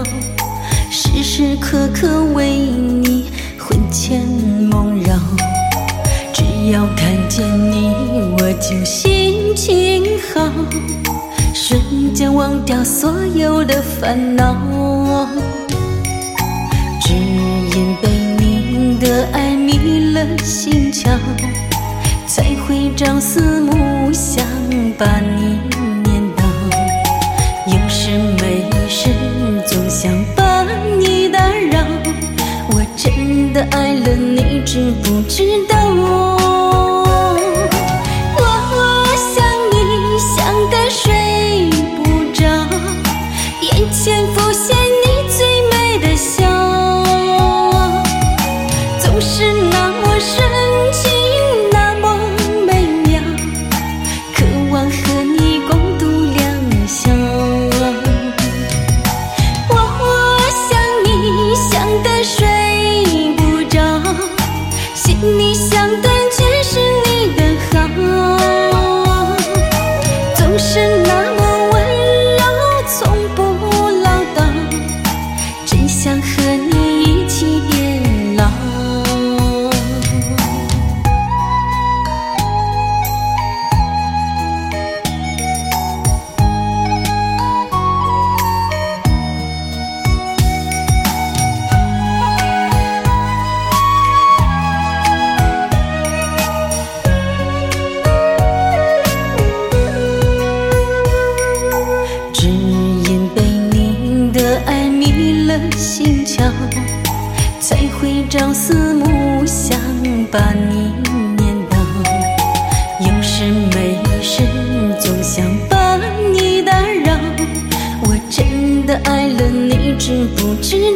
时时刻刻为你魂牵梦绕。只要看见你，我就心情好，瞬间忘掉所有的烦恼。只因被你的爱迷了心窍，才会朝思暮想把你念叨。有事没事总想把你打扰，我真的爱了你，知不知道？我想你想得睡不着，眼前浮现你最美的笑，总是那么深情，那么美妙，渴望和你共度良宵。我想你想得睡不着，心里想的全是你的好，总是那么温柔，从不唠叨，真想和你一起变老。只因被你的爱迷了心窍，才会朝思暮想把你念叨。有事没事总想把你打扰，我真的爱了你，知不知